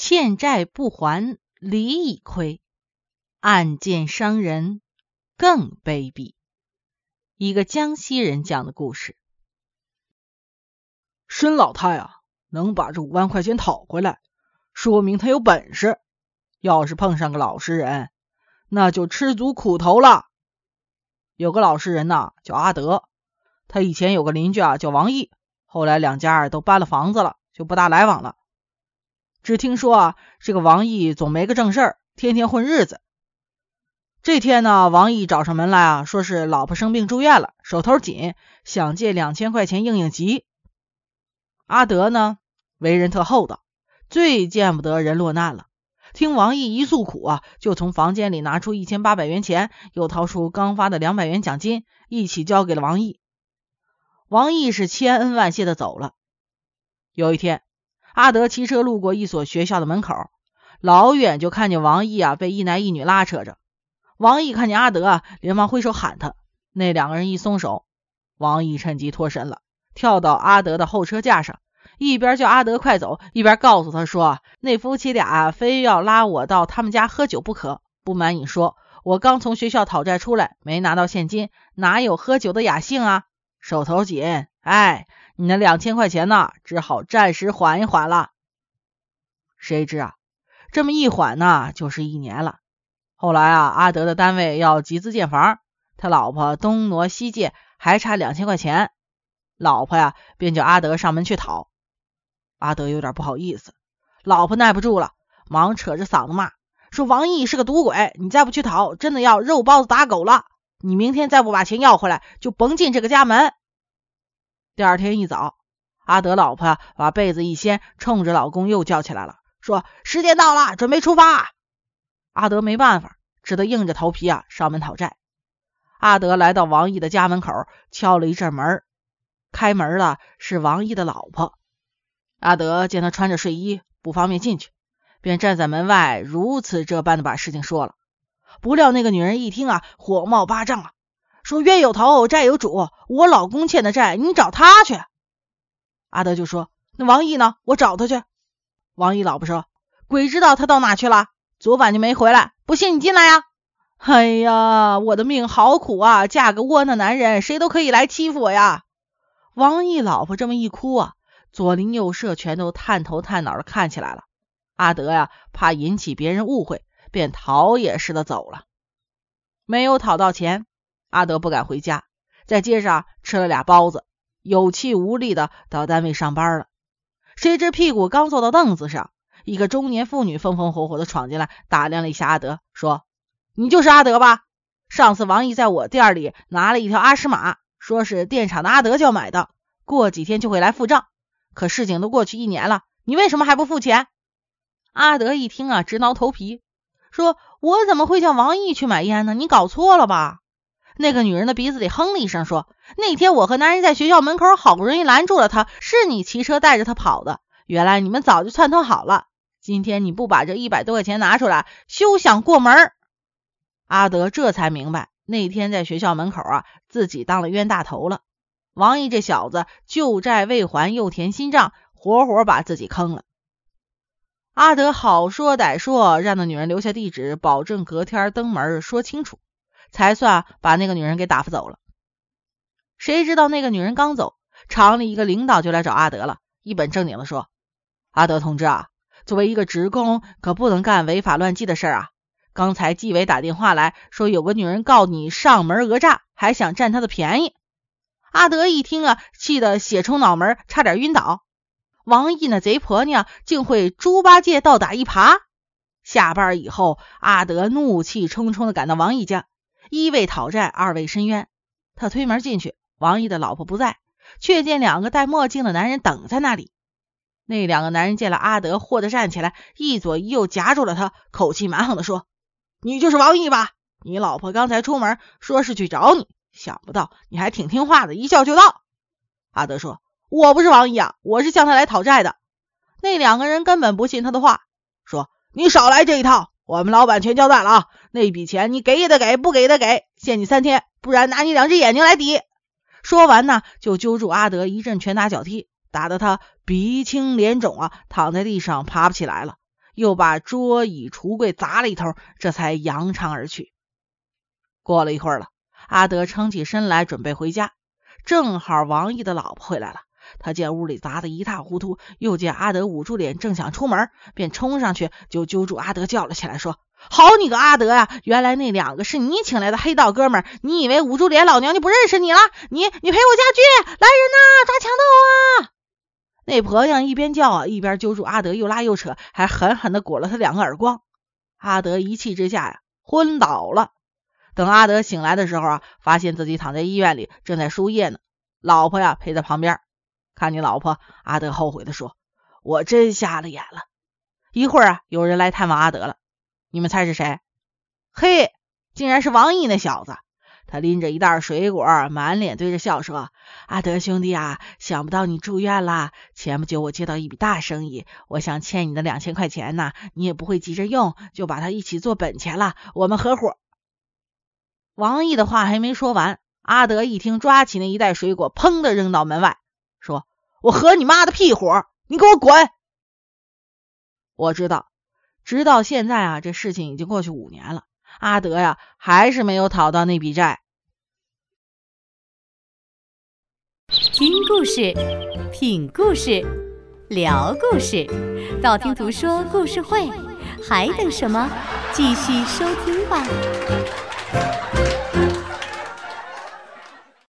欠债不还，礼已亏，暗箭伤人更卑鄙。一个江西人讲的故事。 申老太啊，能把这5万块钱讨回来，说明他有本事。要是碰上个老实人，那就吃足苦头了。有个老实人呐，叫阿德，他以前有个邻居啊，叫王毅，后来2家都搬了房子了，就不大来往了。只听说啊，这个王毅总没个正事儿，天天混日子。这天呢，王毅找上门来啊，说是老婆生病住院了，手头紧，想借2000块钱应应急。阿德呢，为人特厚道，最见不得人落难了。听王毅一诉苦啊，就从房间里拿出1800元钱，又掏出刚发的200元奖金，一起交给了王毅。王毅是千恩万谢的走了。有一天，阿德骑车路过一所学校的门口，老远就看见王毅啊被一男一女拉扯着。王毅看见阿德啊，连忙挥手喊他。那2个人一松手，王毅趁机脱身了，跳到阿德的后车架上，一边叫阿德快走，一边告诉他说，那夫妻俩非要拉我到他们家喝酒不可。不瞒你说，我刚从学校讨债出来，没拿到现金，哪有喝酒的雅兴啊？手头紧，你那2000块钱呢，只好暂时缓一缓了。谁知啊，这么一缓呢，就是1年了。后来啊，阿德的单位要集资建房，他老婆东挪西借，还差2000块钱。老婆呀，便叫阿德上门去讨。阿德有点不好意思，老婆耐不住了，忙扯着嗓子骂，说王毅是个赌鬼，你再不去讨，真的要肉包子打狗了。你明天再不把钱要回来，就甭进这个家门。第二天一早，阿德老婆把被子一掀，冲着老公又叫起来了，说时间到了，准备出发。阿德没办法，只得硬着头皮啊上门讨债。阿德来到王毅的家门口，敲了一阵门，开门的是王毅的老婆。阿德见他穿着睡衣，不方便进去，便站在门外如此这般的把事情说了。不料那个女人一听啊，火冒8丈了，说冤有头债有主，我老公欠的债你找他去。阿德就说，那王毅呢？我找他去。王毅老婆说，鬼知道他到哪去了，昨晚就没回来，不信你进来呀。哎呀，我的命好苦啊，嫁个窝囊男人，谁都可以来欺负我呀。王毅老婆这么一哭啊，左邻右舍全都探头探脑的看起来了。阿德呀，怕引起别人误会，便逃也似的走了。没有讨到钱，阿德不敢回家，在街上吃了2包子，有气无力的到单位上班了。谁知屁股刚坐到凳子上，一个中年妇女风风火火的闯进来，打量了一下阿德，说，你就是阿德吧？上次王毅在我店里拿了一条阿诗玛，说是店厂的阿德叫买的，过几天就会来付账。可事情都过去1年了，你为什么还不付钱？阿德一听啊，直挠头皮，说我怎么会叫王毅去买烟呢？你搞错了吧？那个女人的鼻子里哼了一声，说，那天我和男人在学校门口好不容易拦住了他，是你骑车带着他跑的，原来你们早就串通好了，今天你不把这100多块钱拿出来，休想过门。阿德这才明白，那天在学校门口啊，自己当了冤大头了。王毅这小子旧债未还又填新账，活活把自己坑了。阿德好说歹说，让那女人留下地址，保证隔天登门说清楚，才算把那个女人给打发走了。谁知道那个女人刚走，厂里一个领导就来找阿德了，一本正经的说，阿德同志啊，作为一个职工，可不能干违法乱纪的事啊。刚才纪委打电话来说，有个女人告你上门讹诈，还想占她的便宜。阿德一听啊，气得血冲脑门，差点晕倒。王毅那贼婆娘竟会猪八戒倒打一耙。下班以后，阿德怒气冲冲地赶到王毅家，一为讨债，二为申冤。他推门进去，王毅的老婆不在，却见2个戴墨镜的男人等在那里。那2个男人见了阿德，霍地站起来，一左一右夹住了他，口气蛮横地说，你就是王毅吧？你老婆刚才出门说是去找你，想不到你还挺听话的，一叫就到。阿德说，我不是王毅啊，我是向他来讨债的。那2个人根本不信他的话，说，你少来这一套，我们老板全交代了啊，那笔钱你给也得给，不给也得给，限你3天，不然拿你2只眼睛来抵。说完呢，就揪住阿德一阵拳打脚踢，打得他鼻青脸肿啊，躺在地上爬不起来了， 又把桌椅橱柜砸了一通，这才扬长而去。过了一会儿了，阿德撑起身来准备回家，正好王毅的老婆回来了。他见屋里砸得一塌糊涂，又见阿德捂住脸正想出门，便冲上去就揪住阿德叫了起来，说：好你个阿德呀，原来那2个是你请来的黑道哥们儿，你以为捂住脸老娘就不认识你了？你赔我家具，来人呐，抓强盗啊！那婆娘一边叫一边揪住阿德又拉又扯，还狠狠地裹了他2个耳光。阿德一气之下昏倒了。等阿德醒来的时候发现自己躺在医院里正在输液呢，老婆陪在旁边。看见老婆，阿德后悔地说：我真瞎了眼了。一会儿有人来探望阿德了，你们猜是谁？嘿，竟然是王毅那小子。他拎着一袋水果，满脸堆着笑说：阿德兄弟想不到你住院了，前不久我接到一笔大生意，我想欠你的2000块钱呢，你也不会急着用，就把它一起做本钱了，我们合伙。王毅的话还没说完，阿德一听，抓起那一袋水果，砰的扔到门外，说：我合你妈的屁火，你给我滚！我知道，直到现在这事情已经过去5年了，阿德还是没有讨到那笔债。 听故事，品故事，聊故事，道听途说故事会，还等什么？继续收听吧。